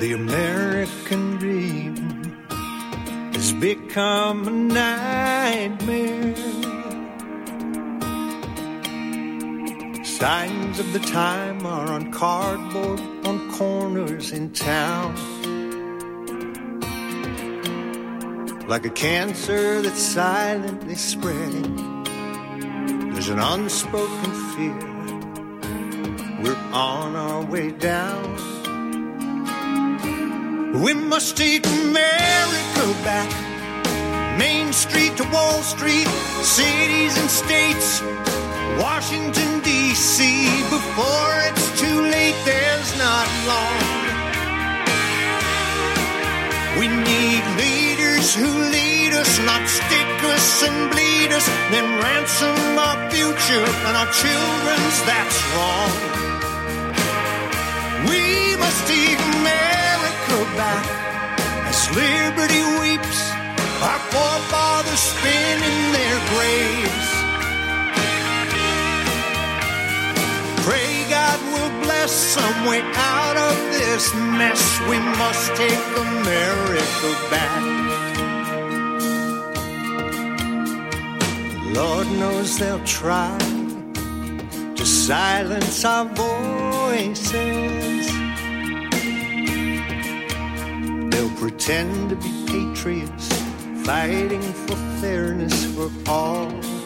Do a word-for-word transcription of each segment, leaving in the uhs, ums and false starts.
The American dream has become a nightmare. Signs of the time are on cardboard on corners in town. Like a cancer that's silently spreading, there's an unspoken fear. We're on our way down. We must take America back. Main Street to Wall Street, cities and states, Washington, D C Before it's too late, there's not long. We need leaders who lead us, not stick us and bleed us, then ransom our future and our children's, that's wrong. We must take America back as liberty weeps, our forefathers spin in their graves. Pray God will bless some way out of this mess. We must take America back. Lord knows they'll try to silence our voices. They'll pretend to be patriots, fighting for fairness for all.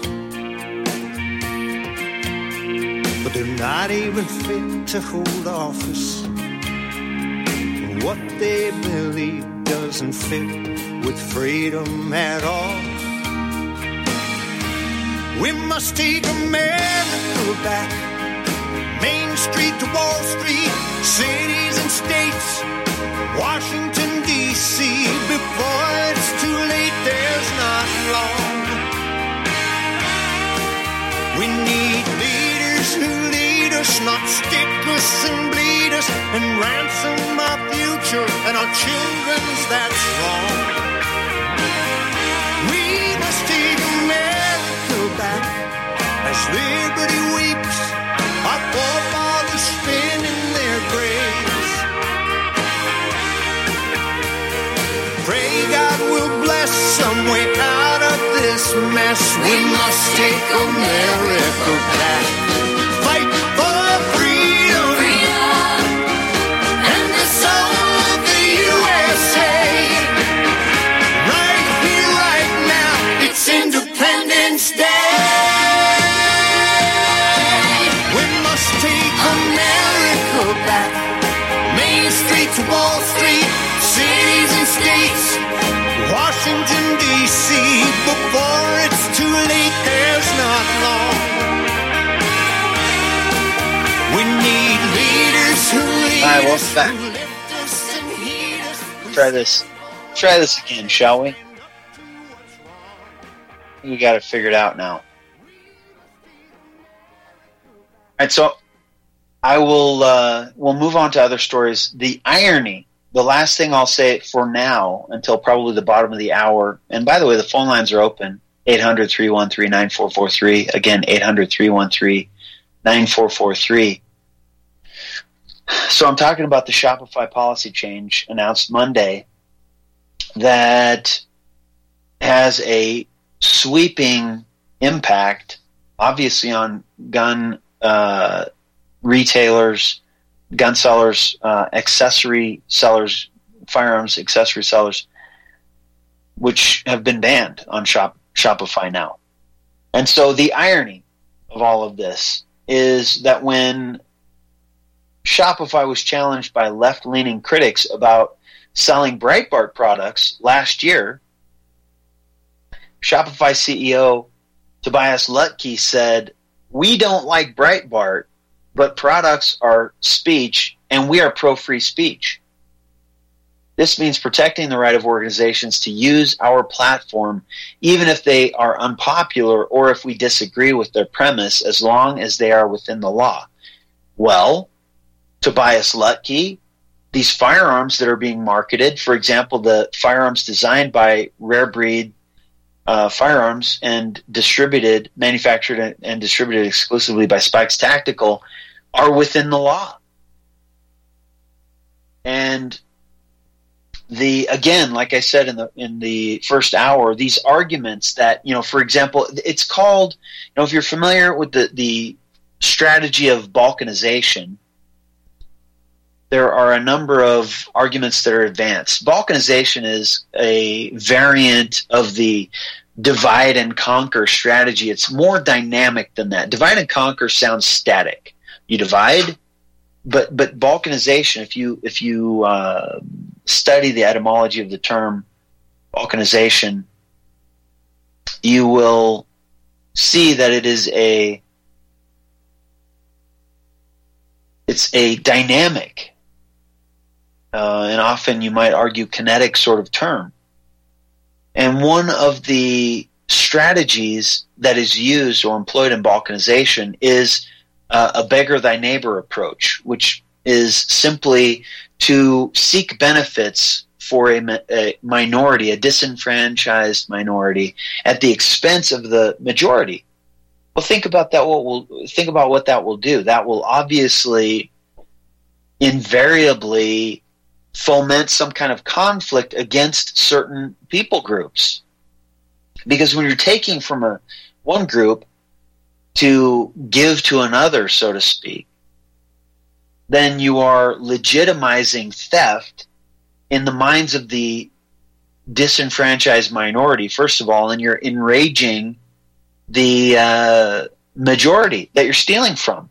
But they're not even fit to hold office. What they believe doesn't fit with freedom at all. We must take America back. Main Street to Wall Street, cities and states, Washington, D C Before it's too late, there's not long. We need leaders who lead us, not stick us and bleed us, and ransom our future and our children's, that's wrong. We must take America back as liberty weeps, our forefathers spin in their graves. Pray God will bless some way out of this mess. We must take America back. Fight for freedom, freedom, and the soul of the U S A. Right here, right now, it's Independence Day. We must take America back. Main Street to Wall Street, cities and states, Washington, D C Before it's too late, there's not long. We need leaders who lead All right, us, welcome who back. lift us and heed us. Try this. Try this again, shall we? We got it figured out now. All right, so I will. Uh, we'll move on to other stories. The irony. The last thing I'll say for now, until probably the bottom of the hour. And by the way, the phone lines are open. eight hundred, three one three, nine four four three. Again, eight hundred, three one three, nine four four three. So I'm talking about the Shopify policy change announced Monday that has a sweeping impact, obviously, on gun uh, retailers, gun sellers, uh, accessory sellers, firearms accessory sellers, which have been banned on Shop, Shopify now. And so the irony of all of this is that when Shopify was challenged by left-leaning critics about selling Breitbart products last year, Shopify C E O Tobias Lutke said, "We don't like Breitbart, but products are speech, and we are pro-free speech. This means protecting the right of organizations to use our platform, even if they are unpopular or if we disagree with their premise, as long as they are within the law." Well, Tobias Lutke, these firearms that are being marketed, for example, the firearms designed by Rare Breed uh, Firearms and distributed, manufactured and distributed exclusively by Spikes Tactical, are within the law. And the again, like I said in the in the first hour, these arguments that, you know, for example, it's called, you know, if you're familiar with the the strategy of balkanization, there are a number of arguments that are advanced. Balkanization is a variant of the divide and conquer strategy. It's more dynamic than that. Divide and conquer sounds static. You divide, but but balkanization, if you if you uh, study the etymology of the term balkanization, you will see that it is a it's a dynamic uh, and often you might argue kinetic sort of term. And one of the strategies that is used or employed in balkanization is uh, a beggar thy neighbor approach, which is simply to seek benefits for a, a minority, a disenfranchised minority, at the expense of the majority. Well, think about that. What will think about what that will do? That will obviously, invariably, foment some kind of conflict against certain people groups, because when you're taking from a one group to give to another, so to speak, then you are legitimizing theft in the minds of the disenfranchised minority, first of all, and you're enraging the uh, majority that you're stealing from.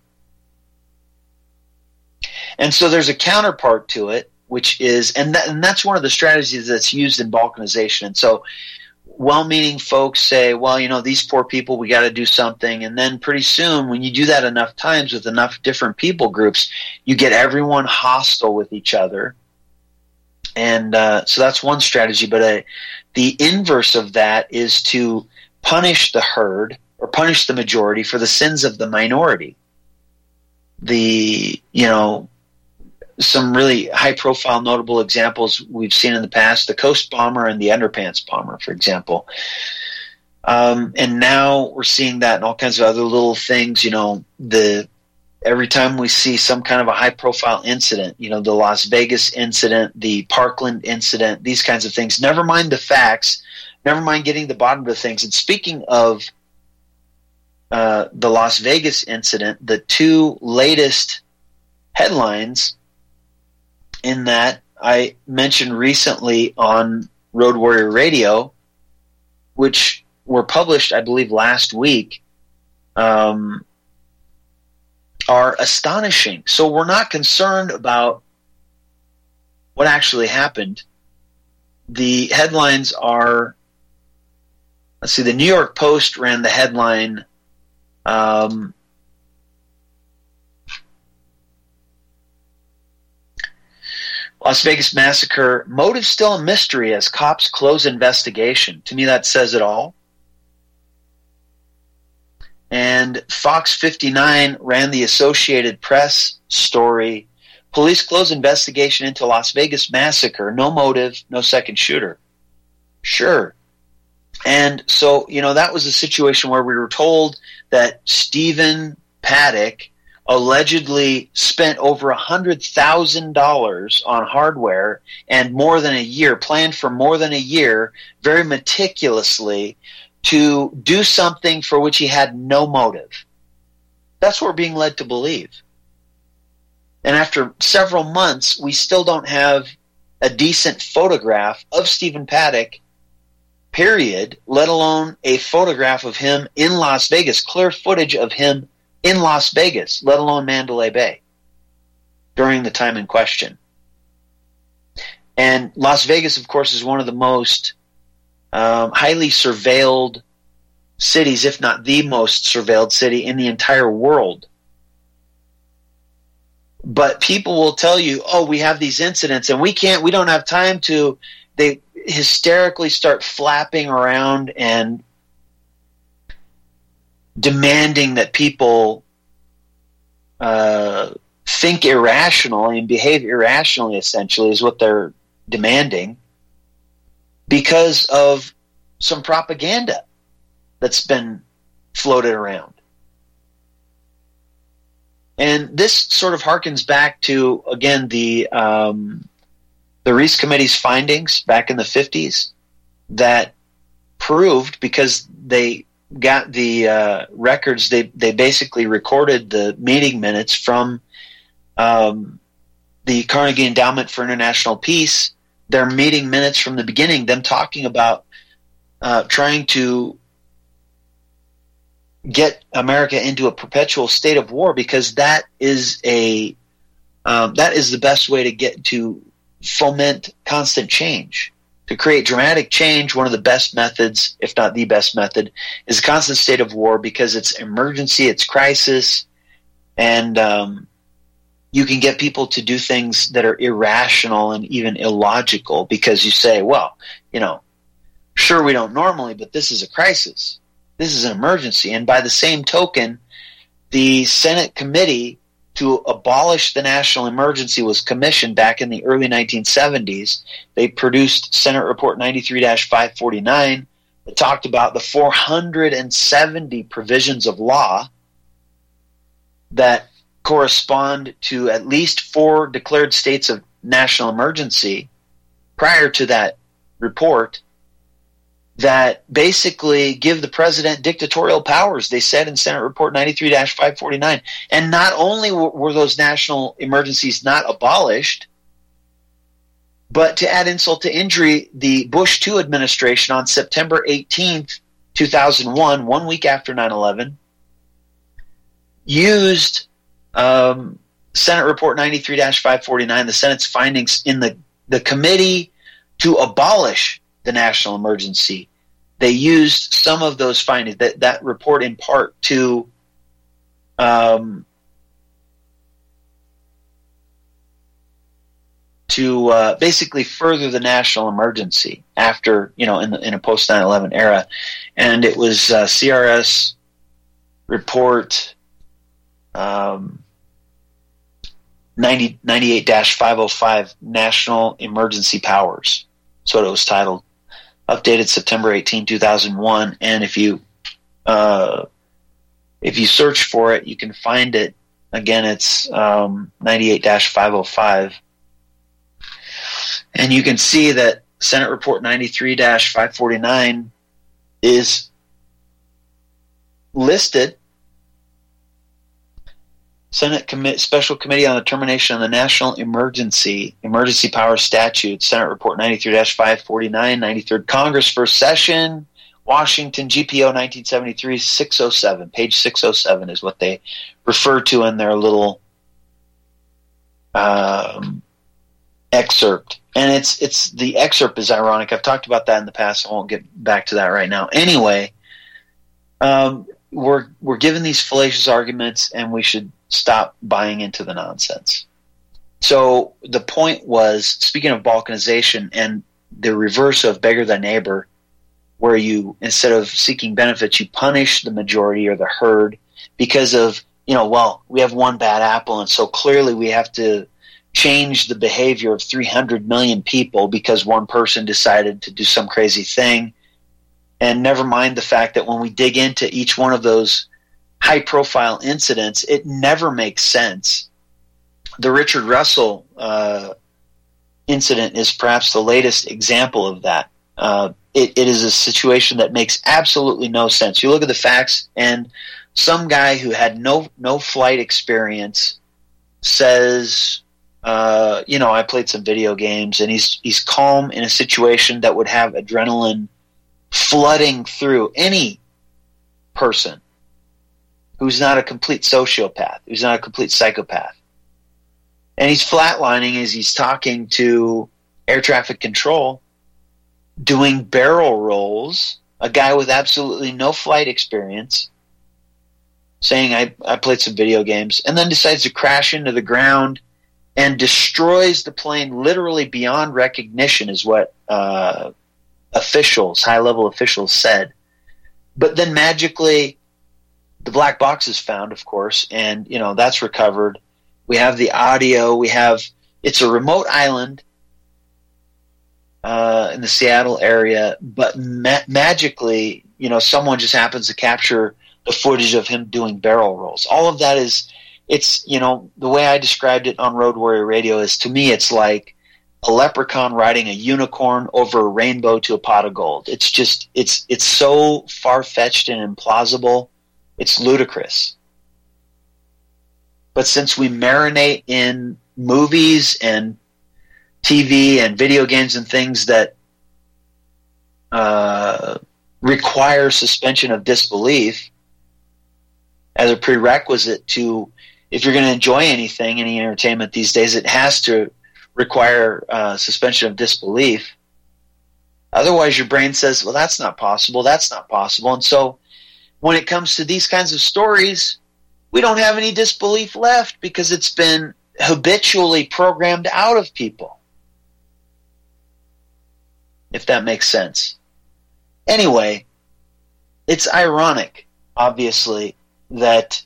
And so there's a counterpart to it, which is, and, that, and that's one of the strategies that's used in balkanization. And so well-meaning folks say, well, you know, these poor people, we got to do something. And then pretty soon, when you do that enough times with enough different people groups, you get everyone hostile with each other. And uh, so that's one strategy. But uh, the inverse of that is to punish the herd or punish the majority for the sins of the minority. The, you know, some really high-profile, notable examples we've seen in the past, the Coast Bomber and the Underpants Bomber, for example. Um, and now we're seeing that in all kinds of other little things. You know, the every time we see some kind of a high-profile incident, you know, the Las Vegas incident, the Parkland incident, these kinds of things, never mind the facts, never mind getting to the bottom of the things. And speaking of uh, the Las Vegas incident, the two latest headlines in that I mentioned recently on Road Warrior Radio, which were published, I believe, last week, um, are astonishing. So we're not concerned about what actually happened. The headlines are, let's see, the New York Post ran the headline, um, Las Vegas Massacre, motive still a mystery as cops close investigation. To me, that says it all. And Fox fifty-nine ran the Associated Press story, police close investigation into Las Vegas Massacre, no motive, no second shooter. Sure. And so, you know, that was a situation where we were told that Stephen Paddock allegedly spent over one hundred thousand dollars on hardware and more than a year, planned for more than a year, very meticulously, to do something for which he had no motive. That's what we're being led to believe. And after several months, we still don't have a decent photograph of Stephen Paddock, period, let alone a photograph of him in Las Vegas, clear footage of him in Las Vegas, let alone Mandalay Bay, during the time in question. And Las Vegas, of course, is one of the most um, highly surveilled cities, if not the most surveilled city in the entire world. But people will tell you, oh, we have these incidents and we can't, we don't have time to, they hysterically start flapping around and demanding that people uh, think irrationally and behave irrationally, essentially, is what they're demanding, because of some propaganda that's been floated around. And this sort of harkens back to, again, the um, the Reece Committee's findings back in the fifties that proved, because they got the uh, records, they, they basically recorded the meeting minutes from um, the Carnegie Endowment for International Peace, their meeting minutes from the beginning, them talking about uh, trying to get America into a perpetual state of war, because that is a um, that is the best way to get to foment constant change. To create dramatic change, one of the best methods, if not the best method, is a constant state of war, because it's emergency, it's crisis, and um, you can get people to do things that are irrational and even illogical, because you say, well, you know, sure, we don't normally, but this is a crisis. This is an emergency. And by the same token, the Senate committee to abolish the national emergency was commissioned back in the early nineteen seventies. They produced Senate Report ninety-three dash five forty-nine that talked about the four hundred seventy provisions of law that correspond to at least four declared states of national emergency prior to that report, that basically give the president dictatorial powers, they said in Senate Report ninety-three dash five forty-nine. And not only were those national emergencies not abolished, but to add insult to injury, the Bush two administration on September eighteenth, two thousand one, one week after nine eleven, used um, Senate Report ninety-three dash five forty-nine, the Senate's findings in the, the committee to abolish the national emergency. They used some of those findings, that, that report in part, to um, to uh, basically further the national emergency after, you know, in, the, in a post nine eleven era. And it was uh, C R S report um, ninety-eight dash five oh five, National Emergency Powers. That's what it was titled. Updated September eighteenth, two thousand one, and if you uh, if you search for it, you can find it. Again, it's um, ninety-eight dash five oh five, and you can see that Senate Report ninety-three dash five forty-nine is listed. Senate Commi- Special Committee on the Termination of the National Emergency, Emergency Power Statute, Senate Report ninety-three dash five forty-nine, ninety-third Congress, First Session, Washington, G P O nineteen seventy-three, six oh seven. Page six oh seven is what they refer to in their little um, excerpt. And it's it's the excerpt is ironic. I've talked about that in the past. I won't get back to that right now. Anyway, um, we're we're given these fallacious arguments, and we should stop buying into the nonsense. So the point was, speaking of balkanization and the reverse of beggar thy neighbor, where you, instead of seeking benefits, you punish the majority or the herd because of, you know, well, we have one bad apple, and so clearly we have to change the behavior of three hundred million people because one person decided to do some crazy thing. And never mind the fact that when we dig into each one of those high-profile incidents, it never makes sense. The Richard Russell uh, incident is perhaps the latest example of that. Uh, it, it is a situation that makes absolutely no sense. You look at the facts, and some guy who had no no flight experience says, uh, you know, I played some video games, and he's he's calm in a situation that would have adrenaline flooding through any person who's not a complete sociopath, who's not a complete psychopath. And he's flatlining as he's talking to air traffic control, doing barrel rolls, a guy with absolutely no flight experience, saying, I, I played some video games, and then decides to crash into the ground and destroys the plane literally beyond recognition, is what uh, officials, high-level officials said. But then magically, the black box is found, of course, and, you know, that's recovered. We have the audio. We have, it's a remote island uh, in the Seattle area, but ma- magically, you know, someone just happens to capture the footage of him doing barrel rolls. All of that is, it's, you know, the way I described it on Road Warrior Radio is, to me, it's like a leprechaun riding a unicorn over a rainbow to a pot of gold. It's just, it's it's so far-fetched and implausible. It's ludicrous. But since we marinate in movies and T V and video games and things that uh, require suspension of disbelief as a prerequisite to, if you're going to enjoy anything, any entertainment these days, it has to require uh, suspension of disbelief. Otherwise, your brain says, well, that's not possible, that's not possible. And so when it comes to these kinds of stories, we don't have any disbelief left because it's been habitually programmed out of people. If that makes sense. Anyway, it's ironic, obviously, that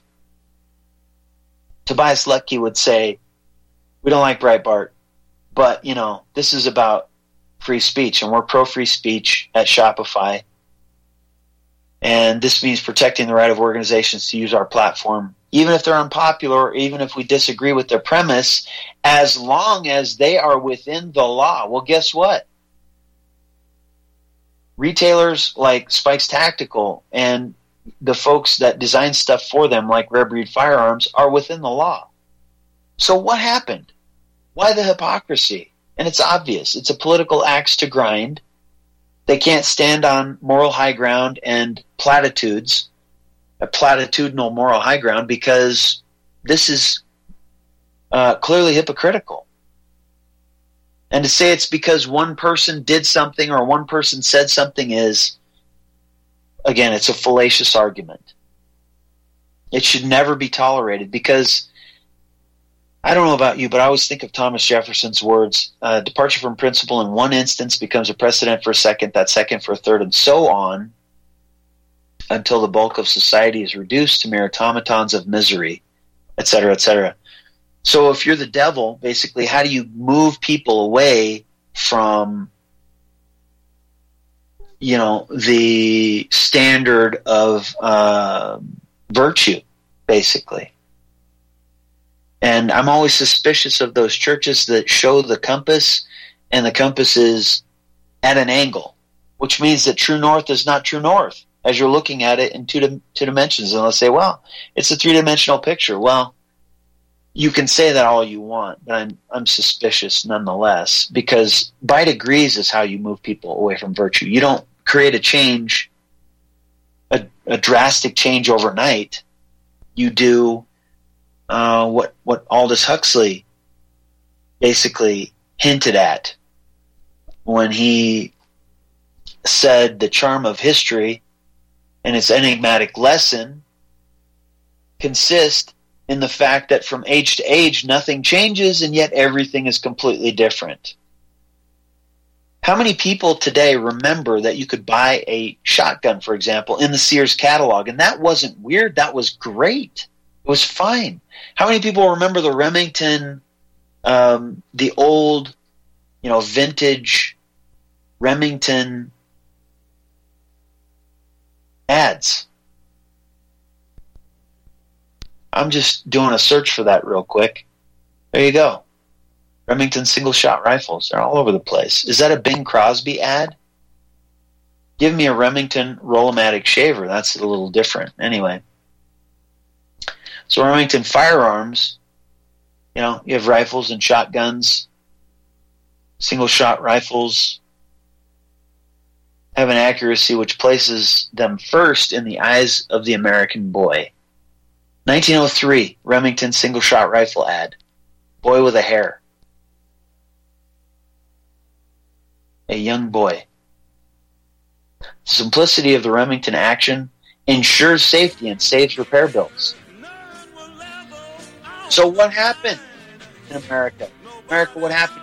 Tobias Lutke would say, we don't like Breitbart, but, you know, this is about free speech, and we're pro-free speech at Shopify. And this means protecting the right of organizations to use our platform, even if they're unpopular, or even if we disagree with their premise, as long as they are within the law. Well, guess what? Retailers like Spikes Tactical and the folks that design stuff for them, like Rare Breed Firearms, are within the law. So what happened? Why the hypocrisy? And it's obvious. It's a political axe to grind. They can't stand on moral high ground and platitudes, a platitudinal moral high ground, because this is uh, clearly hypocritical. And to say it's because one person did something or one person said something is, again, it's a fallacious argument. It should never be tolerated because, I don't know about you, but I always think of Thomas Jefferson's words, uh, departure from principle in one instance becomes a precedent for a second, that second for a third, and so on, until the bulk of society is reduced to mere automatons of misery, et cetera, et cetera. So if you're the devil, basically, how do you move people away from, you know, the standard of uh, virtue, basically? And I'm always suspicious of those churches that show the compass, and the compass is at an angle, which means that true north is not true north as you're looking at it in two, dim- two dimensions. And they'll say, well, it's a three-dimensional picture. Well, you can say that all you want, but I'm I'm suspicious nonetheless, because by degrees is how you move people away from virtue. You don't create a change, a, a drastic change overnight. You do uh, what what Aldous Huxley basically hinted at when he said the charm of history and its enigmatic lesson consists in the fact that from age to age nothing changes, and yet everything is completely different. How many people today remember that you could buy a shotgun, for example, in the Sears catalog, and that wasn't weird, that was great. It was fine. How many people remember the Remington, um, the old, you know, vintage Remington ads? I'm just doing a search for that real quick. There you go. Remington single-shot rifles. They're all over the place. Is that a Bing Crosby ad? Give me a Remington Roll-O-Matic shaver. That's a little different. Anyway. So Remington firearms, you know, you have rifles and shotguns. Single-shot rifles have an accuracy which places them first in the eyes of the American boy. nineteen oh three, Remington single-shot rifle ad. Boy with a hair. A young boy. The simplicity of the Remington action ensures safety and saves repair bills. So what happened in America? America, what happened?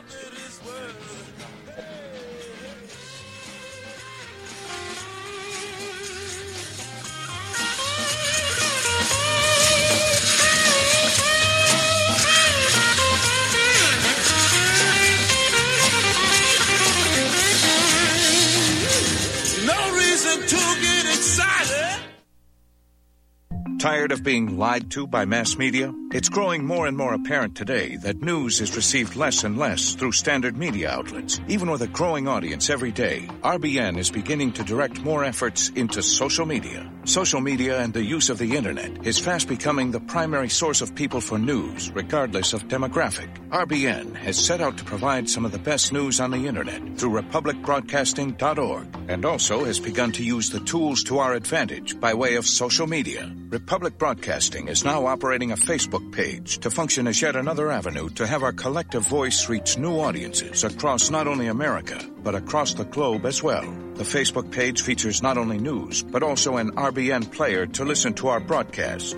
Tired of being lied to by mass media? It's growing more and more apparent today that news is received less and less through standard media outlets. Even with a growing audience every day, R B N is beginning to direct more efforts into social media. Social media and the use of the internet is fast becoming the primary source of people for news, regardless of demographic. R B N has set out to provide some of the best news on the internet through republic broadcasting dot org, and also has begun to use the tools to our advantage by way of social media. Republic Broadcasting is now operating a Facebook page to function as yet another avenue to have our collective voice reach new audiences across not only America, but across the globe as well. The Facebook page features not only news, but also an R B N player to listen to our broadcast.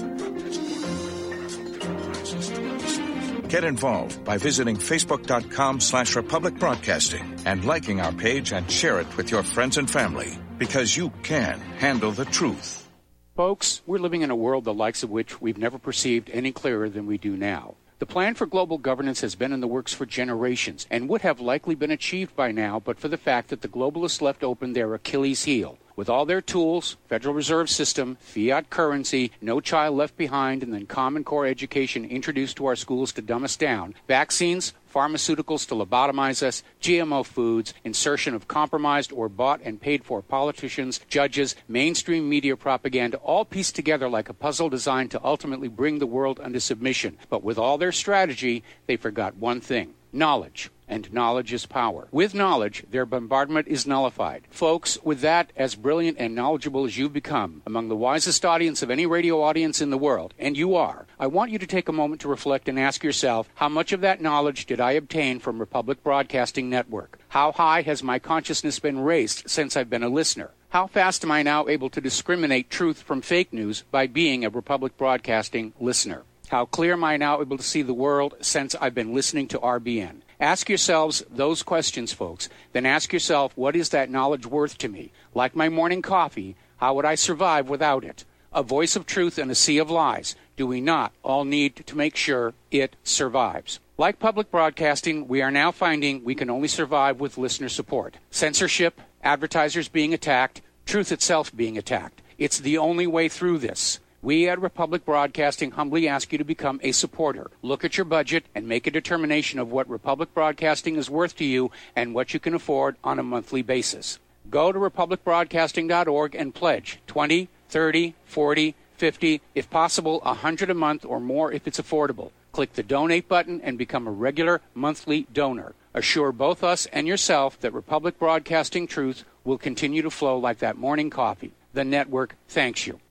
Get involved by visiting facebook.com slash Republic Broadcasting and liking our page and share it with your friends and family, because you can handle the truth. Folks, we're living in a world the likes of which we've never perceived any clearer than we do now. The plan for global governance has been in the works for generations and would have likely been achieved by now, but for the fact that the globalists left open their Achilles heel. With all their tools, Federal Reserve System, fiat currency, no child left behind, and then Common Core education introduced to our schools to dumb us down, vaccines, pharmaceuticals to lobotomize us, G M O foods, insertion of compromised or bought and paid for politicians, judges, mainstream media propaganda, all pieced together like a puzzle designed to ultimately bring the world under submission. But with all their strategy, they forgot one thing: knowledge. And knowledge is power. With knowledge, their bombardment is nullified. Folks, with that, as brilliant and knowledgeable as you've become, among the wisest audience of any radio audience in the world, and you are, I want you to take a moment to reflect and ask yourself, how much of that knowledge did I obtain from Republic Broadcasting Network? How high has my consciousness been raised since I've been a listener? How fast am I now able to discriminate truth from fake news by being a Republic Broadcasting listener? How clear am I now able to see the world since I've been listening to R B N? Ask yourselves those questions, folks. Then ask yourself, what is that knowledge worth to me? Like my morning coffee, how would I survive without it? A voice of truth in a sea of lies. Do we not all need to make sure it survives? Like public broadcasting, we are now finding we can only survive with listener support. Censorship, advertisers being attacked, truth itself being attacked. It's the only way through this. We at Republic Broadcasting humbly ask you to become a supporter. Look at your budget and make a determination of what Republic Broadcasting is worth to you and what you can afford on a monthly basis. Go to republic broadcasting dot org and pledge twenty, thirty, forty, fifty, if possible one hundred a month or more if it's affordable. Click the donate button and become a regular monthly donor. Assure both us and yourself that Republic Broadcasting truth will continue to flow like that morning coffee. The network thanks you.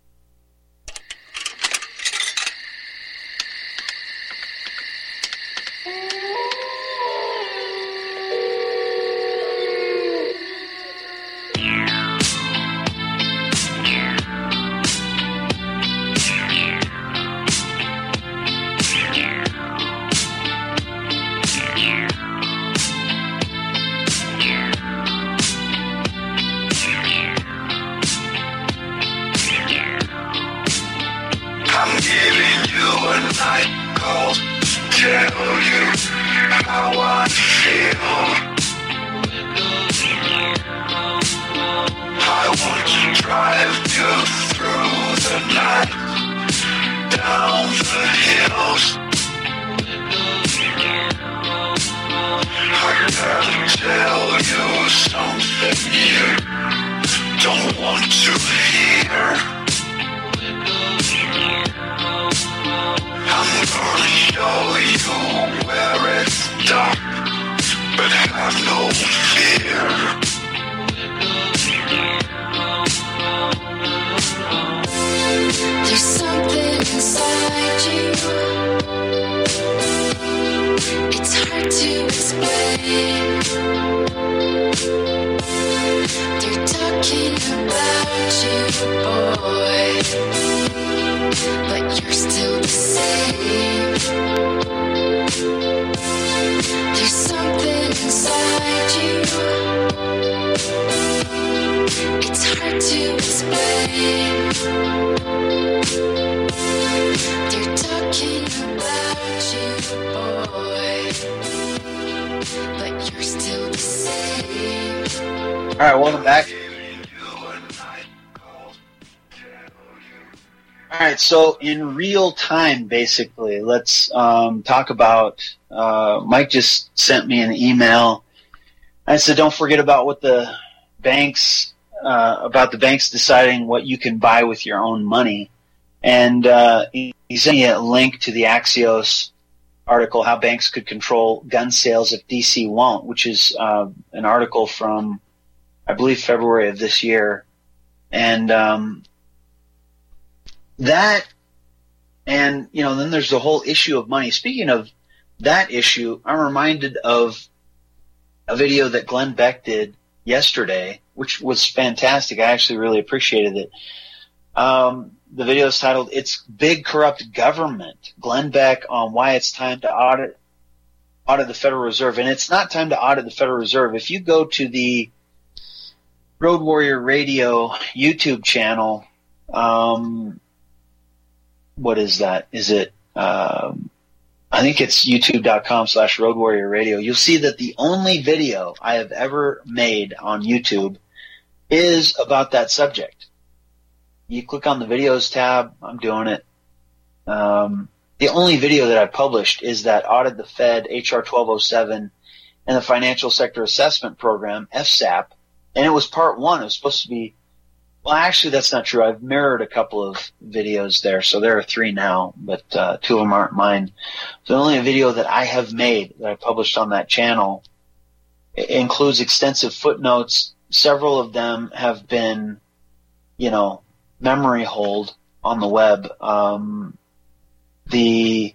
All right, welcome back. All right, so in real time, basically, let's um, talk about, uh, Mike just sent me an email. I said, don't forget about what the banks, uh, about the banks deciding what you can buy with your own money. And uh, he sent me a link to the Axios article, How Banks Could Control Gun Sales If D C Won't, which is uh, an article from, I believe, February of this year. And um, that, and, you know, then there's the whole issue of money. Speaking of that issue, I'm reminded of a video that Glenn Beck did yesterday, which was fantastic. I actually really appreciated it. Um, the video is titled, It's Big Corrupt Government. Glenn Beck on why it's time to audit, audit the Federal Reserve. And it's not time to audit the Federal Reserve. If you go to the Road Warrior Radio YouTube channel, um, what is that? Is it, um, I think it's youtube.com slash Road Warrior Radio. You'll see that the only video I have ever made on YouTube is about that subject. You click on the videos tab. I'm doing it. Um, the only video that I published is that Audit the Fed, H R twelve oh seven, and the Financial Sector Assessment Program, F S A P. And it was part one. It was supposed to be, well, actually, that's not true. I've mirrored a couple of videos there, so there are three now, but uh, two of them aren't mine. So the only video that I have made that I published on that channel includes extensive footnotes. Several of them have been, you know, memory hold on the web. Um, the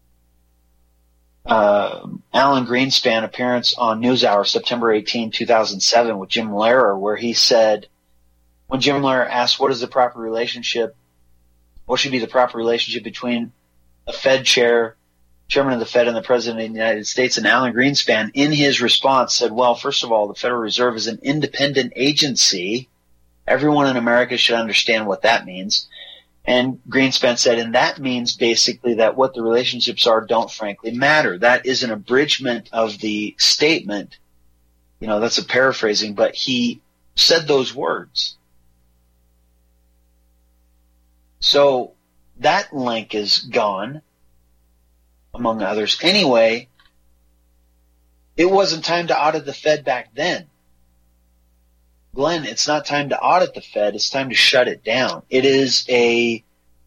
uh, Alan Greenspan appearance on NewsHour, September eighteenth, two thousand seven, with Jim Lehrer, where he said, when Jim Lehrer asked what is the proper relationship, what should be the proper relationship between a Fed chair, chairman of the Fed, and the President of the United States, and Alan Greenspan, in his response, said, well, first of all, the Federal Reserve is an independent agency. Everyone in America should understand what that means. And Greenspan said, and that means basically that what the relationships are don't frankly matter. That is an abridgment of the statement. You know, that's a paraphrasing, but he said those words. So that link is gone, among others. Anyway, it wasn't time to audit the Fed back then. Glenn, it's not time to audit the Fed. It's time to shut it down. It is a,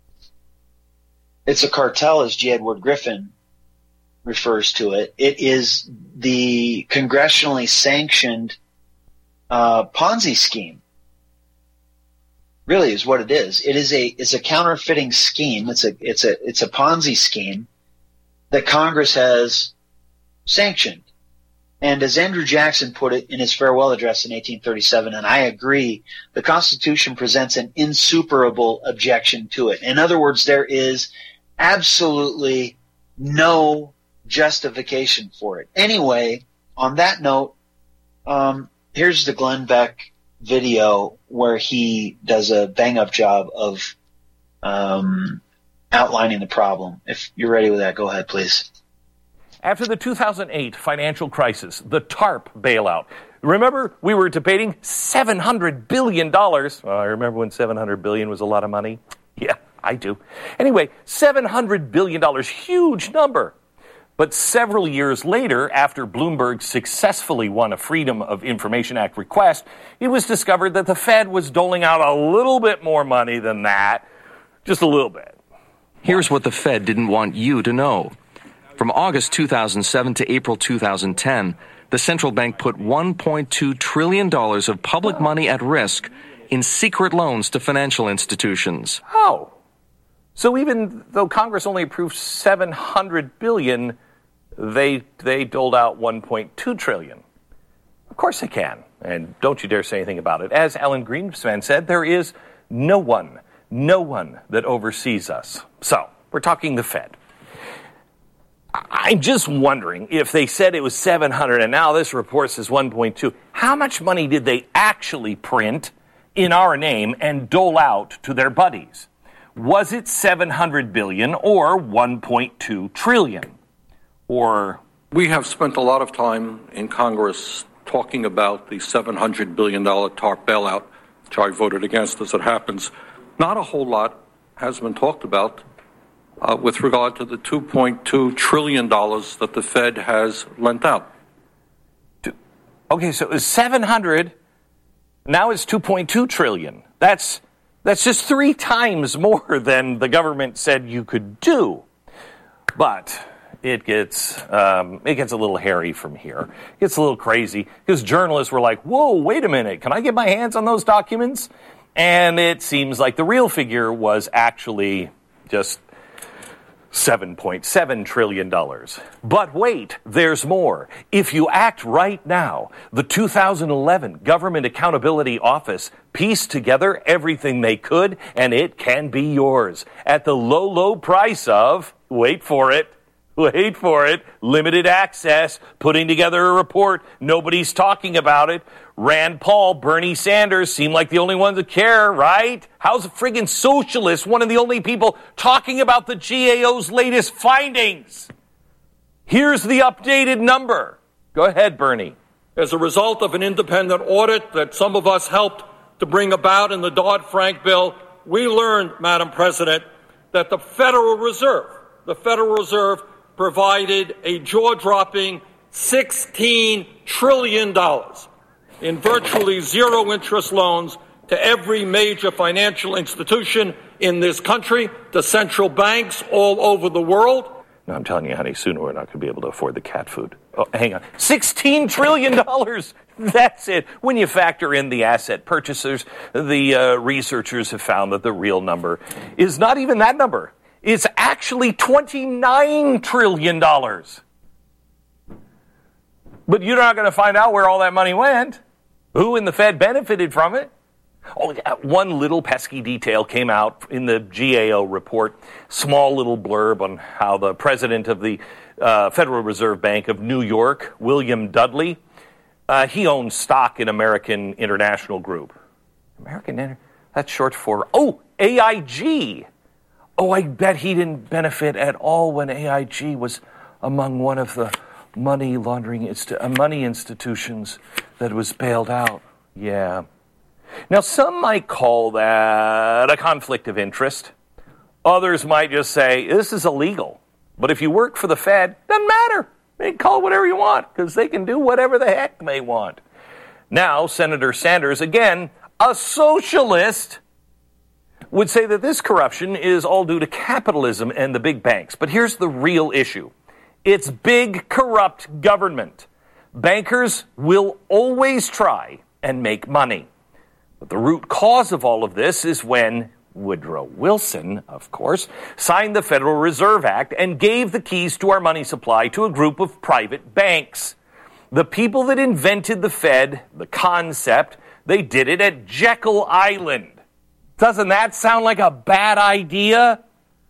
it's a cartel, as J. Edward Griffin refers to it. It is the congressionally sanctioned uh, Ponzi scheme. Really is what it is. It is a, it's a counterfeiting scheme. It's a, it's a, it's a Ponzi scheme that Congress has sanctioned. And as Andrew Jackson put it in his farewell address in eighteen thirty-seven, and I agree, the Constitution presents an insuperable objection to it. In other words, there is absolutely no justification for it. Anyway, on that note, um, here's the Glenn Beck video where he does a bang-up job of um, outlining the problem. If you're ready with that, go ahead, please. After the two thousand eight financial crisis, the TARP bailout. Remember, we were debating seven hundred billion dollars. Well, I remember when seven hundred billion dollars was a lot of money. Yeah, I do. Anyway, seven hundred billion dollars, huge number. But several years later, after Bloomberg successfully won a Freedom of Information Act request, it was discovered that the Fed was doling out a little bit more money than that. Just a little bit. Here's what the Fed didn't want you to know. From August two thousand seven to April two thousand ten, the central bank put one point two trillion dollars of public money at risk in secret loans to financial institutions. Oh. So even though Congress only approved seven hundred billion dollars, they they doled out one point two trillion dollars. Of course they can. And don't you dare say anything about it. As Alan Greenspan said, there is no one, no one that oversees us. So, we're talking the Fed. I'm just wondering, if they said it was seven hundred and now this report says one point two, how much money did they actually print in our name and dole out to their buddies? Was it seven hundred billion dollars or one point two trillion dollars? Or we have spent a lot of time in Congress talking about the seven hundred billion dollars TARP bailout, which I voted against as it happens. Not a whole lot has been talked about uh, with regard to the two point two trillion dollars that the Fed has lent out. Okay, so it was seven hundred. Now it's two point two trillion dollars. That's that's just three times more than the government said you could do. But it gets um, it gets a little hairy from here. It gets a little crazy because journalists were like, "Whoa, wait a minute! Can I get my hands on those documents?" And it seems like the real figure was actually just seven point seven trillion dollars. But wait, there's more. If you act right now, the two thousand eleven Government Accountability Office pieced together everything they could, and it can be yours at the low, low price of, wait for it, wait for it, limited access, putting together a report. Nobody's talking about it. Rand Paul, Bernie Sanders seem like the only ones that care, right? How's a friggin' socialist one of the only people talking about the G A O's latest findings? Here's the updated number. Go ahead, Bernie. As a result of an independent audit that some of us helped to bring about in the Dodd-Frank bill, we learned, Madam President, that the Federal Reserve, the Federal Reserve provided a jaw-dropping sixteen trillion dollars in virtually zero-interest loans to every major financial institution in this country, to central banks all over the world. No, I'm telling you, honey, soon we're not going to be able to afford the cat food. Oh, hang on. sixteen trillion dollars! That's it. When you factor in the asset purchasers, the uh, researchers have found that the real number is not even that number. It's actually twenty-nine trillion dollars. But you're not going to find out where all that money went. Who in the Fed benefited from it? Oh, one little pesky detail came out in the G A O report. Small little blurb on how the president of the uh, Federal Reserve Bank of New York, William Dudley, uh, he owns stock in American International Group. American Inter- That's short for, oh, A I G. Oh, I bet he didn't benefit at all when A I G was among one of the money laundering inst- uh, money institutions that was bailed out. Yeah. Now, some might call that a conflict of interest. Others might just say, this is illegal. But if you work for the Fed, doesn't matter. They can call it whatever you want, because they can do whatever the heck they want. Now, Senator Sanders, again, a socialist, would say that this corruption is all due to capitalism and the big banks. But here's the real issue. It's big, corrupt government. Bankers will always try and make money. But the root cause of all of this is when Woodrow Wilson, of course, signed the Federal Reserve Act and gave the keys to our money supply to a group of private banks. The people that invented the Fed, the concept, they did it at Jekyll Island. Doesn't that sound like a bad idea?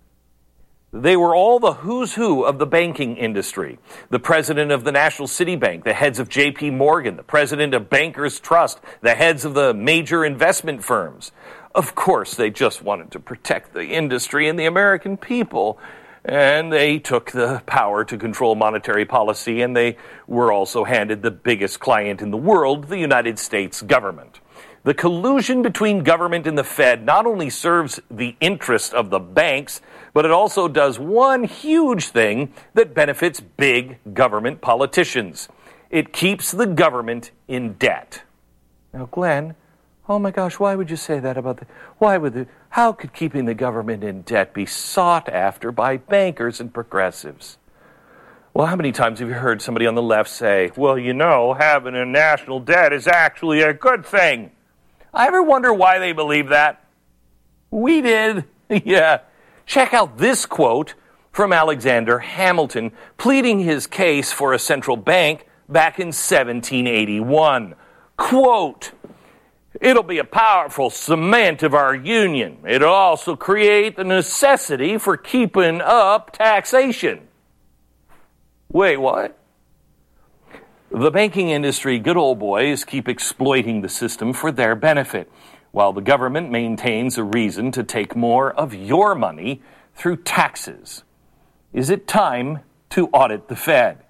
They were all the who's who of the banking industry. The president of the National City Bank, the heads of J P Morgan, the president of Bankers Trust, the heads of the major investment firms. Of course, they just wanted to protect the industry and the American people. And they took the power to control monetary policy, and they were also handed the biggest client in the world, the United States government. The collusion between government and the Fed not only serves the interest of the banks, but it also does one huge thing that benefits big government politicians. It keeps the government in debt. Now, Glenn, oh my gosh, why would you say that about the, why would the, how could keeping the government in debt be sought after by bankers and progressives? Well, how many times have you heard somebody on the left say, well, you know, having a national debt is actually a good thing? I ever wonder why they believe that? We did. Yeah. Check out this quote from Alexander Hamilton pleading his case for a central bank back in seventeen eighty-one. Quote, "It'll be a powerful cement of our union. It'll also create the necessity for keeping up taxation." Wait, what? The banking industry, good old boys, keep exploiting the system for their benefit, while the government maintains a reason to take more of your money through taxes. Is it time to audit the Fed?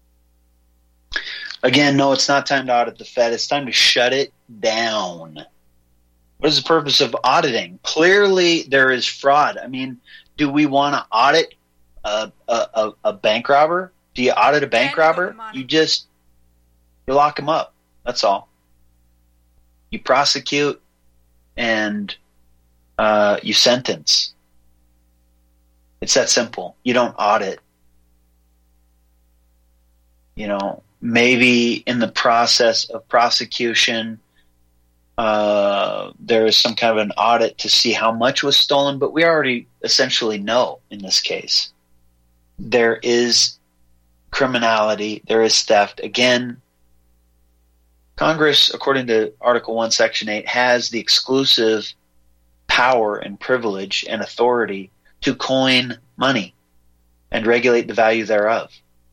Again, no, it's not time to audit the Fed. It's time to shut it down. What is the purpose of auditing? Clearly, there is fraud. I mean, do we want to audit a, a, a bank robber? Do you audit a bank robber? You just you lock him up. That's all. You prosecute and uh, you sentence. It's that simple. You don't audit. You know, maybe in the process of prosecution, uh, there is some kind of an audit to see how much was stolen, but we already essentially know in this case. There is criminality, there is theft. Again, Congress, according to Article one, Section eight, has the exclusive power and privilege and authority to coin money and regulate the value thereof.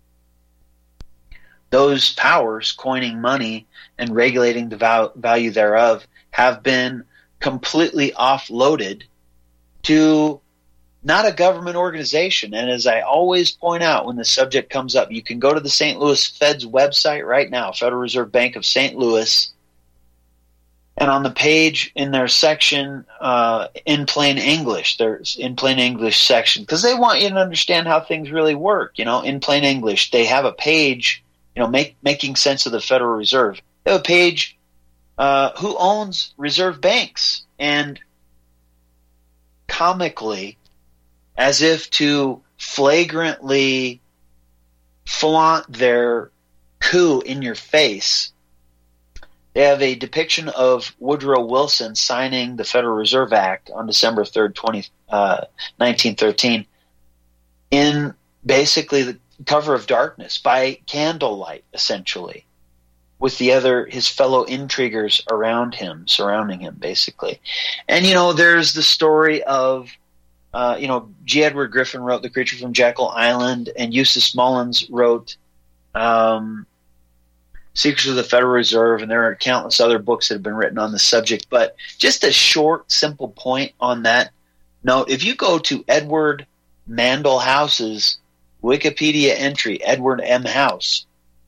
Those powers, coining money and regulating the val- value thereof, have been completely offloaded to not a government organization. And as I always point out when the subject comes up, you can go to the Saint Louis Fed's website right now, Federal Reserve Bank of Saint Louis, and on the page in their section, uh, in plain English, there's in plain English section, because they want you to understand how things really work. You know, in plain English, they have a page, you know, make, making sense of the Federal Reserve. They have a page, uh, who owns reserve banks, and comically, as if to flagrantly flaunt their coup in your face, they have a depiction of Woodrow Wilson signing the Federal Reserve Act on December third, nineteen thirteen, in basically the cover of darkness, by candlelight, essentially, with the other, his fellow intriguers around him, surrounding him, basically. And, you know, there's the story of, uh, you know, G. Edward Griffin wrote The Creature from Jekyll Island, and Eustace Mullins wrote um, Secrets of the Federal Reserve, and there are countless other books that have been written on the subject. But just a short, simple point on that note, if you go to Edward Mandell House's Wikipedia entry, Edward M. House,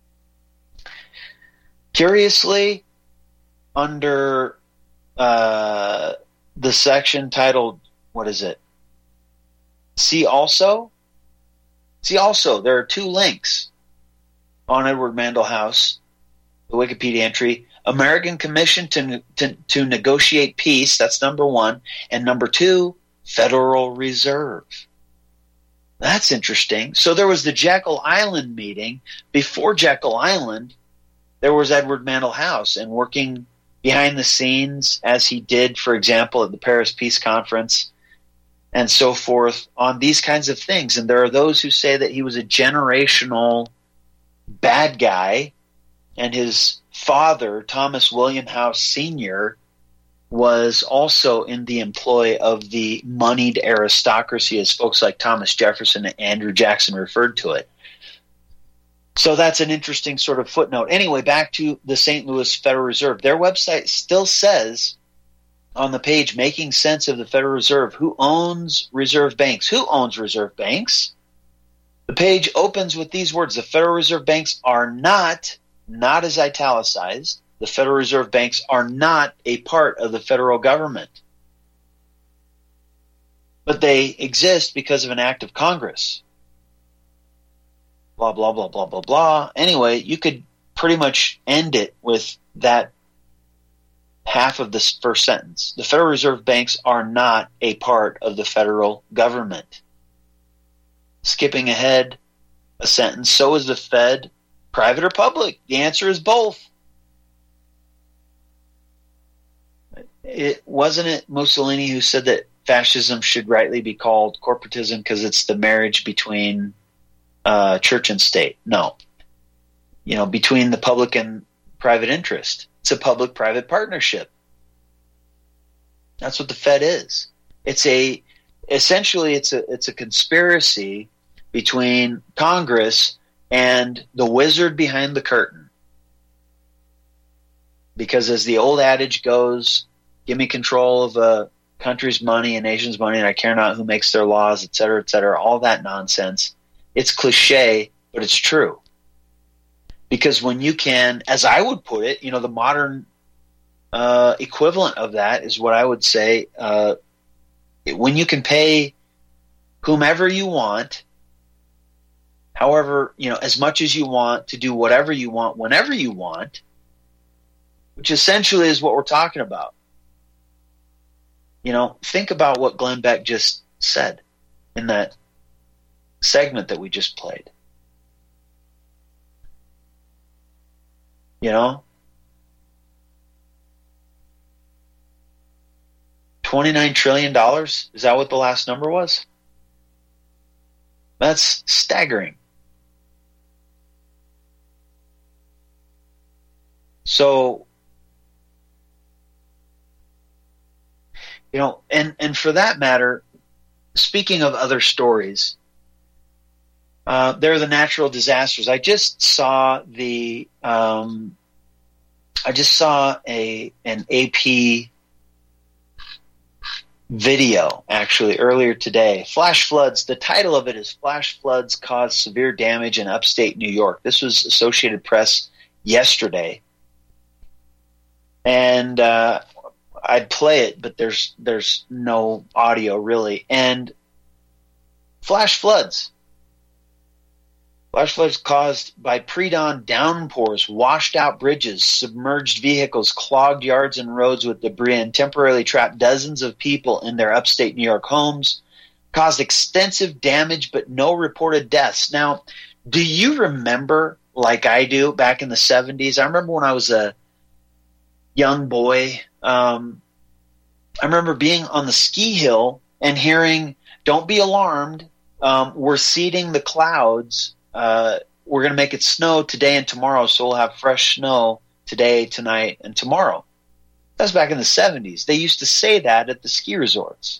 curiously, under uh, the section titled, what is it? See also? See also, there are two links on Edward Mandell House, the Wikipedia entry. American Commission to, to, to Negotiate Peace, that's number one. And number two, Federal Reserve. That's interesting. So there was the Jekyll Island meeting. Before Jekyll Island, there was Edward Mandell House, and working behind the scenes, as he did, for example, at the Paris Peace Conference and so forth, on these kinds of things. And there are those who say that he was a generational bad guy, and his father, Thomas William House Senior, was also in the employ of the moneyed aristocracy, as folks like Thomas Jefferson and Andrew Jackson referred to it. So that's an interesting sort of footnote. Anyway, back to the Saint Louis Federal Reserve. Their website still says on the page, Making Sense of the Federal Reserve, who owns reserve banks? Who owns reserve banks? The page opens with these words: the Federal Reserve banks are not, not as italicized, the Federal Reserve banks are not a part of the federal government. But they exist because of an act of Congress. Blah, blah, blah, blah, blah, blah. Anyway, you could pretty much end it with that half of this first sentence. The Federal Reserve banks are not a part of the federal government. Skipping ahead a sentence, so is the Fed private or public? The answer is both. It wasn't it Mussolini who said that fascism should rightly be called corporatism because it's the marriage between uh, church and state? No. You know, between the public and private interest. It's a public-private partnership. That's what the Fed is. It's a essentially it's a it's a conspiracy between Congress and the wizard behind the curtain. Because as the old adage goes, give me control of a country's money, a nation's money, and I care not who makes their laws, et cetera, et cetera, all that nonsense. It's cliche, but it's true. Because when you can, as I would put it, you know, the modern uh, equivalent of that is what I would say. Uh, when you can pay whomever you want, however, you know, as much as you want, to do whatever you want, whenever you want, which essentially is what we're talking about. You know, think about what Glenn Beck just said in that segment that we just played. You know, twenty-nine trillion dollars, is that what the last number was? That's staggering. So, you know, and, and for that matter, speaking of other stories, uh, there are the natural disasters. I just saw the, um, I just saw a an A P video actually earlier today. Flash floods. The title of it is "Flash Floods Cause Severe Damage in Upstate New York." This was Associated Press yesterday, and uh, I'd play it, but there's there's no audio really. And flash floods. Flash floods caused by pre-dawn downpours, washed out bridges, submerged vehicles, clogged yards and roads with debris, and temporarily trapped dozens of people in their upstate New York homes, caused extensive damage but no reported deaths. Now, do you remember, like I do, back in the seventies? I remember when I was a young boy, um, I remember being on the ski hill and hearing, "Don't be alarmed, um, we're seeding the clouds. Uh, we're going to make it snow today and tomorrow, so we'll have fresh snow today, tonight, and tomorrow." That was back in the seventies. They used to say that at the ski resorts.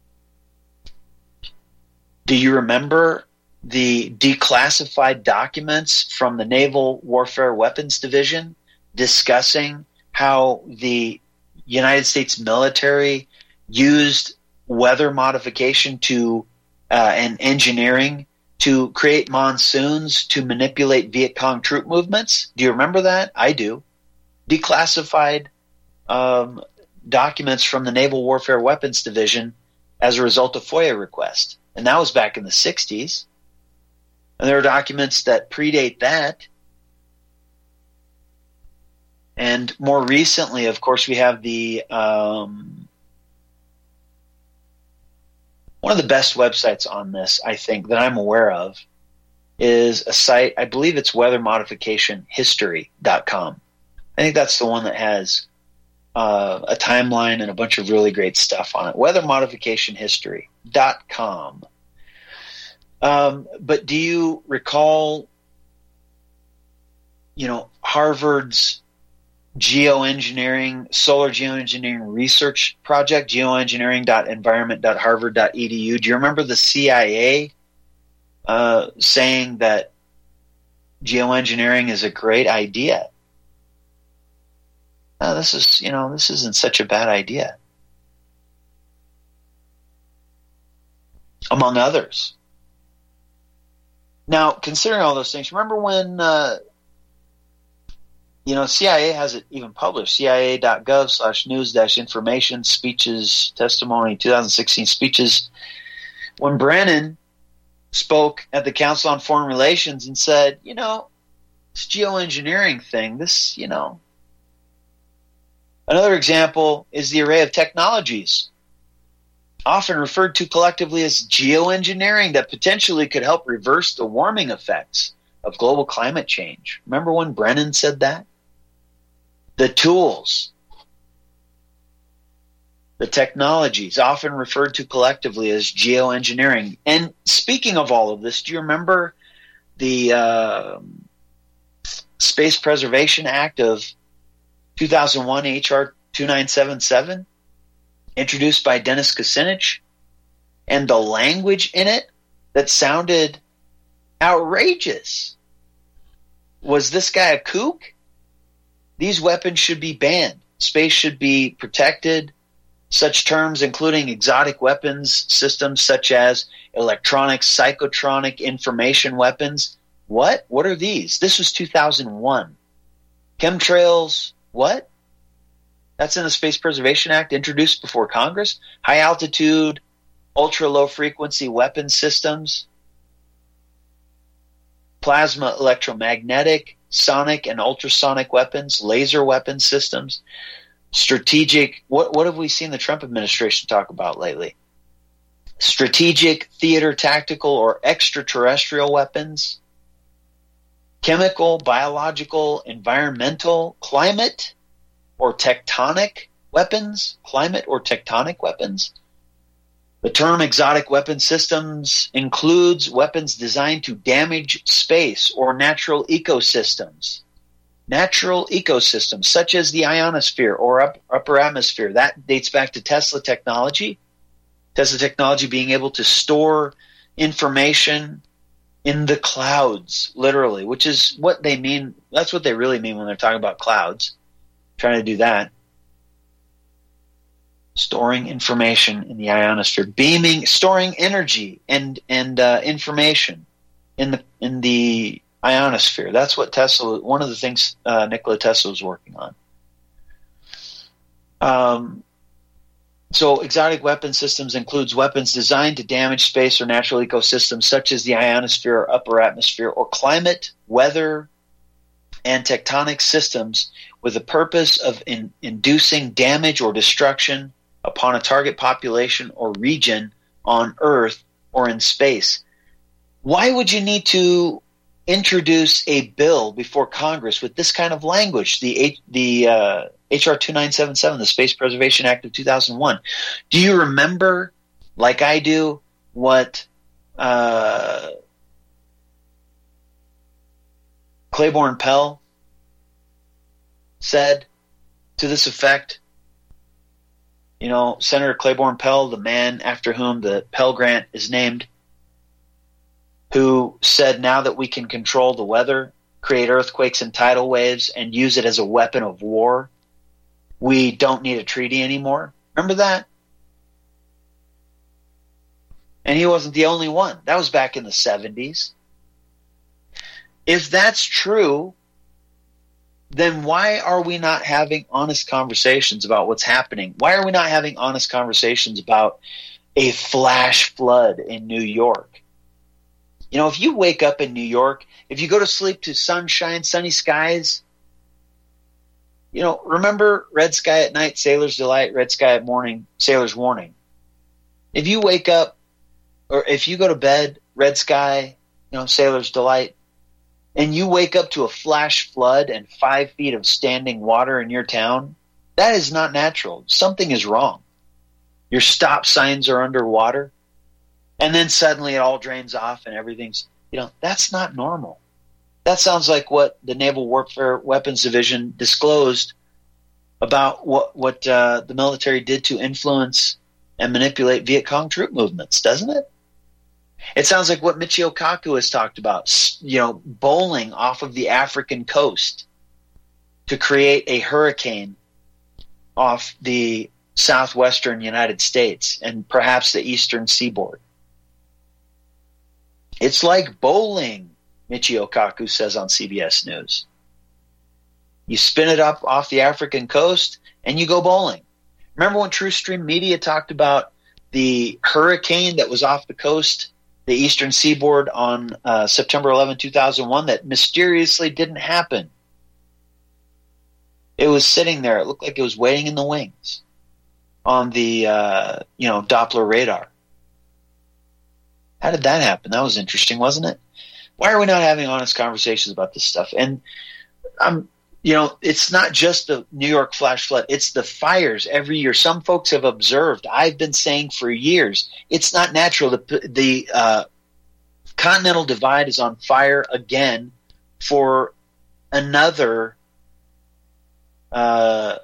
Do you remember the declassified documents from the Naval Warfare Weapons Division discussing how the United States military used weather modification to uh, and engineering to create monsoons to manipulate Viet Cong troop movements? Do you remember that? I do. Declassified um, documents from the Naval Warfare Weapons Division as a result of FOIA request. And that was back in the sixties. And there are documents that predate that. And more recently, of course, we have the um, one of the best websites on this, I think, that I'm aware of is a site, I believe it's weather modification history dot com. I think that's the one that has uh, a timeline and a bunch of really great stuff on it. weather modification history dot com. Um, but do you recall, you know, Harvard's geoengineering, solar geoengineering research project, geoengineering dot environment dot harvard dot e d u. Do you remember the C I A uh, saying that geoengineering is a great idea? No, this is, you know, this isn't such a bad idea. Among others. Now, considering all those things, remember when uh, you know, C I A has it even published, C I A dot gov slash news dash information, speeches, testimony, two thousand sixteen speeches, when Brennan spoke at the Council on Foreign Relations and said, you know, this geoengineering thing, this, you know. Another example is the array of technologies, often referred to collectively as geoengineering, that potentially could help reverse the warming effects of global climate change. Remember when Brennan said that? The tools, the technologies, often referred to collectively as geoengineering. And speaking of all of this, do you remember the uh, Space Preservation Act of two thousand one, H R twenty-nine seventy-seven, introduced by Dennis Kucinich, and the language in it that sounded outrageous? Was this guy a kook? These weapons should be banned. Space should be protected. Such terms including exotic weapons systems such as electronic, psychotronic, information weapons. What? What are these? This was two thousand one. Chemtrails, what? That's in the Space Preservation Act introduced before Congress. High altitude, ultra low frequency weapon systems, plasma electromagnetic, sonic and ultrasonic weapons, laser weapon systems, strategic. What, what have we seen the Trump administration talk about lately? Strategic, theater, tactical, or extraterrestrial weapons, chemical, biological, environmental, climate, or tectonic weapons, climate or tectonic weapons. The term exotic weapon systems includes weapons designed to damage space or natural ecosystems. Natural ecosystems, such as the ionosphere or up, upper atmosphere. That dates back to Tesla technology. Tesla technology being able to store information in the clouds, literally, which is what they mean. That's what they really mean when they're talking about clouds. Trying to do that. Storing information in the ionosphere, beaming, storing energy and and uh, information in the in the ionosphere. That's what Tesla. One of the things uh, Nikola Tesla was working on. Um. So exotic weapon systems includes weapons designed to damage space or natural ecosystems such as the ionosphere or upper atmosphere or climate, weather, and tectonic systems with the purpose of in, inducing damage or destruction upon a target population or region on Earth or in space. Why would you need to introduce a bill before Congress with this kind of language? The the uh, H R twenty-nine seventy-seven, the Space Preservation Act of two thousand one. Do you remember, like I do, what uh, Claiborne Pell said to this effect? You know, Senator Claiborne Pell, the man after whom the Pell Grant is named, who said now that we can control the weather, create earthquakes and tidal waves, and use it as a weapon of war, we don't need a treaty anymore. Remember that? And he wasn't the only one. That was back in the seventies. If that's true, then why are we not having honest conversations about what's happening? Why are we not having honest conversations about a flash flood in New York? You know, if you wake up in New York, if you go to sleep to sunshine, sunny skies, you know, remember red sky at night, sailor's delight, red sky at morning, sailor's warning. If you wake up, or if you go to bed, red sky, you know, sailor's delight, and you wake up to a flash flood and five feet of standing water in your town, that is not natural. Something is wrong. Your stop signs are underwater, and then suddenly it all drains off and everything's, you know, that's not normal. That sounds like what the Naval Warfare Weapons Division disclosed about what, what uh, the military did to influence and manipulate Viet Cong troop movements, doesn't it? It sounds like what Michio Kaku has talked about, you know, bowling off of the African coast to create a hurricane off the southwestern United States and perhaps the eastern seaboard. It's like bowling, Michio Kaku says on C B S News. You spin it up off the African coast and you go bowling. Remember when True Stream Media talked about the hurricane that was off the coast, the eastern seaboard, on uh, September eleventh, two thousand one, that mysteriously didn't happen? It was sitting there. It looked like it was waiting in the wings on the uh, you know Doppler radar. How did that happen? That was interesting, wasn't it? Why are we not having honest conversations about this stuff? And I'm, you know, it's not just the New York flash flood. It's the fires every year. Some folks have observed. I've been saying for years, it's not natural. The, the uh, Continental Divide is on fire again for another uh,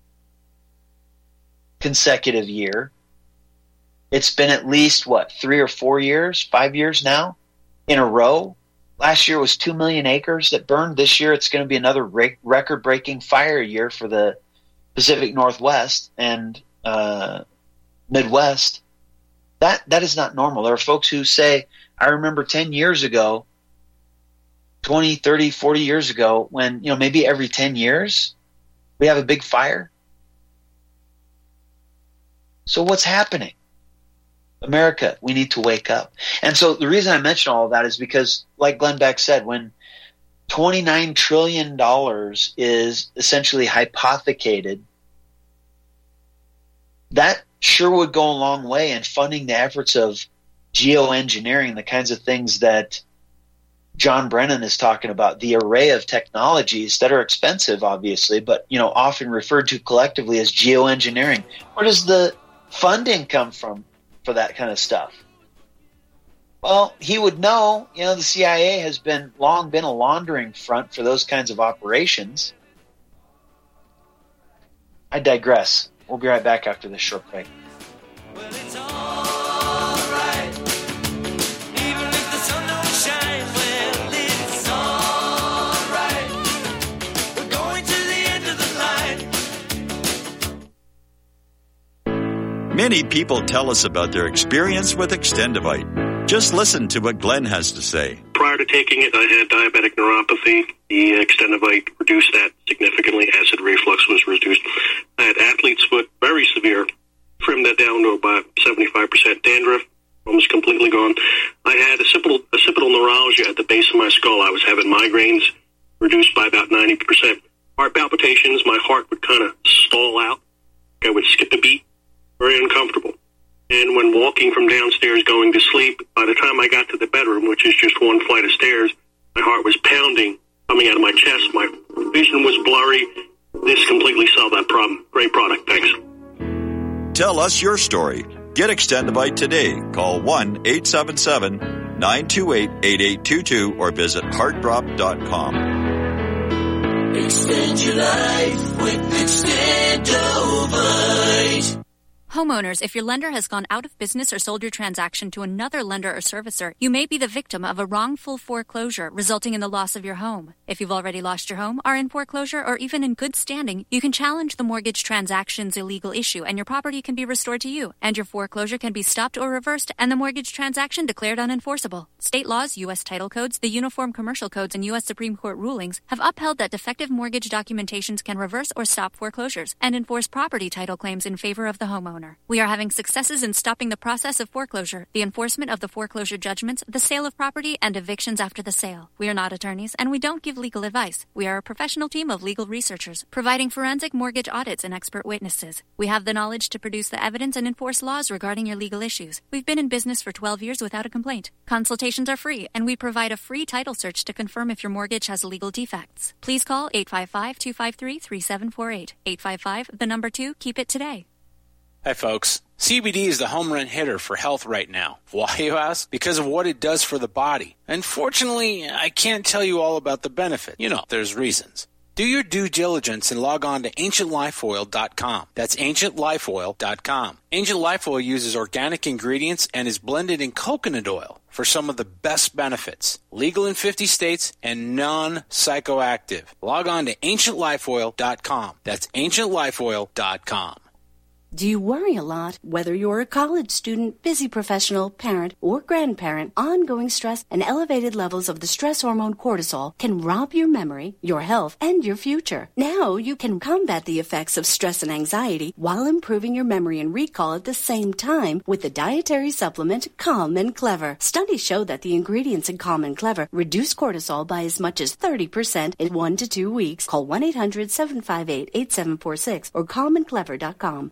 consecutive year. It's been at least, what, three or four years, five years now in a row. Last year was two million acres that burned. This year it's going to be another re- record-breaking fire year for the Pacific Northwest and uh, Midwest. That that is not normal. There are folks who say, I remember ten years ago, twenty, thirty, forty years ago, when, you know, maybe every ten years we have a big fire. So what's happening? America, we need to wake up. And so the reason I mention all of that is because, like Glenn Beck said, when twenty-nine trillion dollars is essentially hypothecated, that sure would go a long way in funding the efforts of geoengineering, the kinds of things that John Brennan is talking about, the array of technologies that are expensive, obviously, but you know, often referred to collectively as geoengineering. Where does the funding come from for that kind of stuff? Well, he would know. You know, the C I A has been long been a laundering front for those kinds of operations. I digress. We'll be right back after this short break. Well, it's all right. Even if the sun don't shine, well, it's all right. We're going to the end of the line. Many people tell us about their experience with Extendivite. Just listen to what Glenn has to say. Prior to taking it, I had diabetic neuropathy. The Extendivite reduced that significantly. Acid reflux was reduced. I had athlete's foot, very severe. Trimmed that down to about seventy-five percent. Dandruff, almost completely gone. I had occipital, occipital neuralgia at the base of my skull. I was having migraines, reduced by about ninety percent. Heart palpitations, my heart would kind of stall out. I would skip a beat. Very uncomfortable. And when walking from downstairs going to sleep, by the time I got to the bedroom, which is just one flight of stairs, my heart was pounding, coming out of my chest. My vision was blurry. This completely solved that problem. Great product. Thanks. Tell us your story. Get Extendivite today. Call one eight seven seven, nine two eight, eight eight two two or visit heart drop dot com. Extend your life with Extendivite. Homeowners, if your lender has gone out of business or sold your transaction to another lender or servicer, you may be the victim of a wrongful foreclosure, resulting in the loss of your home. If you've already lost your home, are in foreclosure, or even in good standing, you can challenge the mortgage transaction's illegal issue, and your property can be restored to you, and your foreclosure can be stopped or reversed, and the mortgage transaction declared unenforceable. State laws, U S title codes, the Uniform Commercial Codes, and U S Supreme Court rulings have upheld that defective mortgage documentations can reverse or stop foreclosures and enforce property title claims in favor of the homeowner. We are having successes in stopping the process of foreclosure, the enforcement of the foreclosure judgments, the sale of property, and evictions after the sale. We are not attorneys, and we don't give legal advice. We are a professional team of legal researchers, providing forensic mortgage audits and expert witnesses. We have the knowledge to produce the evidence and enforce laws regarding your legal issues. We've been in business for twelve years without a complaint. Consultations are free, and we provide a free title search to confirm if your mortgage has legal defects. Please call eight five five, two five three, three seven four eight. eight five five, the number two, keep it today. Hi, folks. C B D is the home run hitter for health right now. Why, you ask? Because of what it does for the body. Unfortunately, I can't tell you all about the benefit. You know, there's reasons. Do your due diligence and log on to ancient life oil dot com. That's ancient life oil dot com. Ancient Life Oil uses organic ingredients and is blended in coconut oil for some of the best benefits. Legal in fifty states and non-psychoactive. Log on to ancient life oil dot com. That's ancient life oil dot com. Do you worry a lot? Whether you're a college student, busy professional, parent, or grandparent, ongoing stress and elevated levels of the stress hormone cortisol can rob your memory, your health, and your future. Now you can combat the effects of stress and anxiety while improving your memory and recall at the same time with the dietary supplement Calm and Clever. Studies show that the ingredients in Calm and Clever reduce cortisol by as much as thirty percent in one to two weeks. Call one eight hundred, seven five eight, eight seven four six or calm and clever dot com.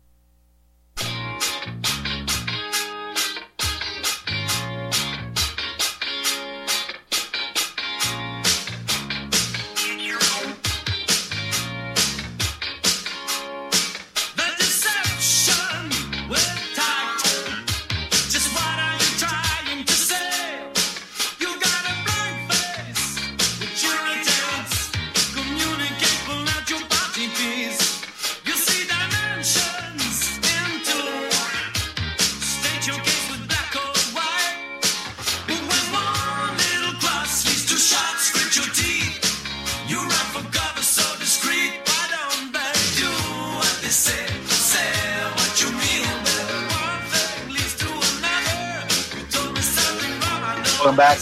Welcome back.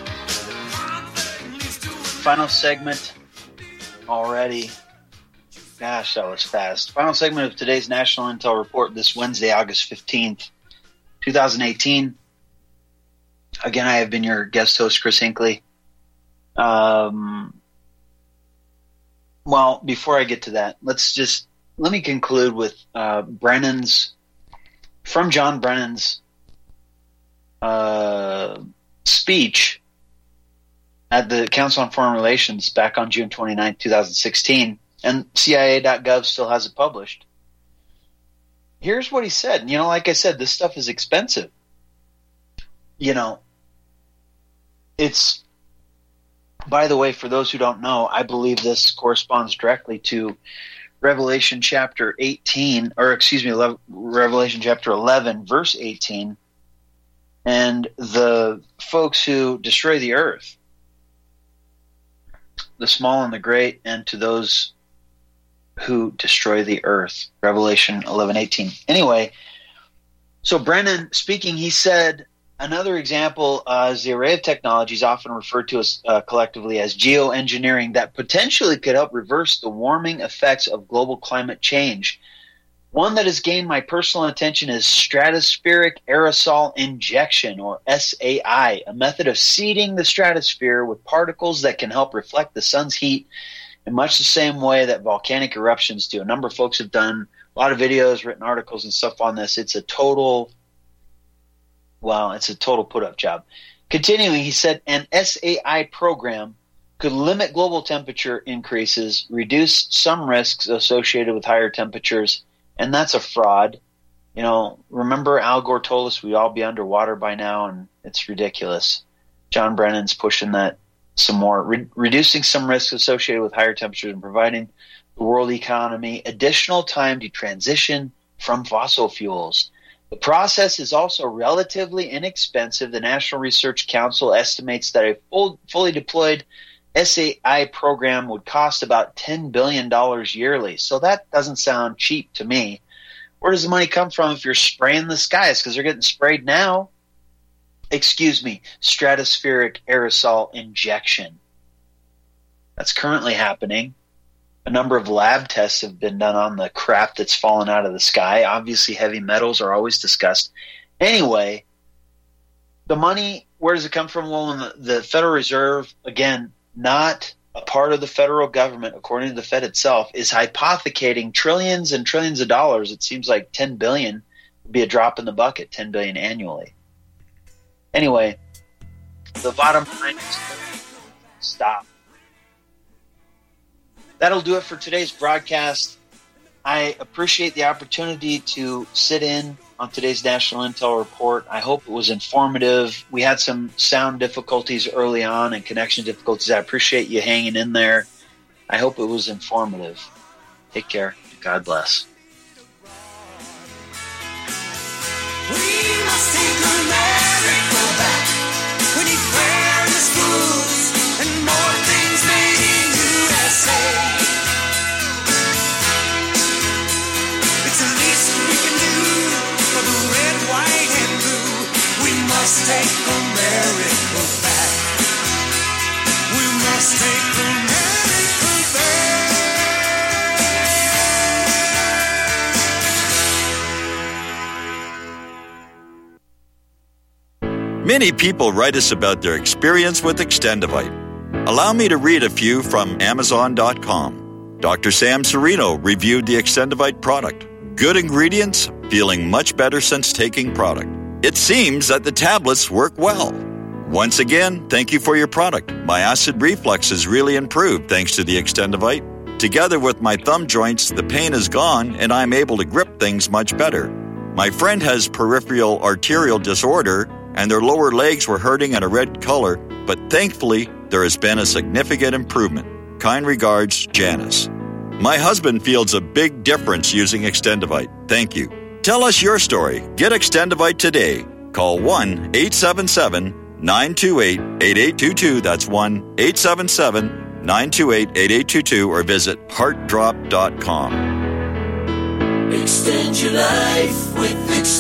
Final segment already. Gosh, that was fast. Final segment of today's National Intel Report this Wednesday, August fifteenth, twenty eighteen. Again, I have been your guest host, Chris Hinckley. Um, well, before I get to that, let's just, let me conclude with uh, Brennan's, from John Brennan's uh, speech at the Council on Foreign Relations back on June twenty-ninth, twenty sixteen, and C I A dot gov still has it published. Here's what he said. You know, like I said, this stuff is expensive. You know, it's, by the way, for those who don't know, I believe this corresponds directly to Revelation chapter eighteen, or excuse me, Revelation chapter eleven, verse eighteen, and the folks who destroy the earth, the small and the great, and to those who destroy the earth. Revelation eleven eighteen. Anyway, so Brennan speaking, he said, another example uh, is the array of technologies often referred to as uh, collectively as geoengineering that potentially could help reverse the warming effects of global climate change. One that has gained my personal attention is stratospheric aerosol injection, or S A I, a method of seeding the stratosphere with particles that can help reflect the sun's heat in much the same way that volcanic eruptions do. A number of folks have done a lot of videos, written articles and stuff on this. It's a total, well, it's a total put-up job. Continuing, he said, an S A I program could limit global temperature increases, reduce some risks associated with higher temperatures, and that's a fraud. You know, remember Al Gore told us we'd all be underwater by now, and it's ridiculous. John Brennan's pushing that some more, Re- reducing some risks associated with higher temperatures and providing the world economy additional time to transition from fossil fuels. The process is also relatively inexpensive. The National Research Council estimates that a full, fully deployed S A I program would cost about ten billion dollars yearly. So that doesn't sound cheap to me. Where does the money come from if you're spraying the skies? Because they're getting sprayed now. Excuse me, stratospheric aerosol injection. That's currently happening. A number of lab tests have been done on the crap that's fallen out of the sky. Obviously, heavy metals are always discussed. Anyway, the money, where does it come from? Well, in the, the Federal Reserve, again, not a part of the federal government, according to the Fed itself, is hypothecating trillions and trillions of dollars. It seems like ten billion dollars would be a drop in the bucket, ten billion dollars annually. Anyway, the bottom line is stop. That'll do it for today's broadcast. I appreciate the opportunity to sit in on today's National Intel Report. I hope it was informative. We had some sound difficulties early on and connection difficulties. I appreciate you hanging in there. I hope it was informative. Take care. God bless. We must take America back. We need fairness, rules, and more things made in U S A. It's the least we can do for the red, white, and blue. We must take America back. We must take America back. Many people write us about their experience with Extendivite. Allow me to read a few from Amazon dot com. Doctor Sam Serino reviewed the Extendivite product. Good ingredients, feeling much better since taking product. It seems that the tablets work well. Once again, thank you for your product. My acid reflux has really improved thanks to the Extendivite. Together with my thumb joints, the pain is gone and I'm able to grip things much better. My friend has peripheral arterial disorder and their lower legs were hurting in a red color, but thankfully, there has been a significant improvement. Kind regards, Janice. My husband feels a big difference using Extendivite. Thank you. Tell us your story. Get Extendivite today. Call one eight seven seven, nine two eight, eight eight two two. That's one eight seven seven, nine two eight, eight eight two two or visit heart drop dot com. Extend your life with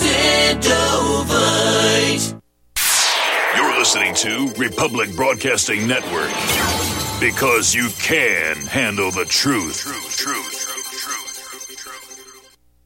Extendovite. You're listening to Republic Broadcasting Network, because you can handle the truth. Truth, truth.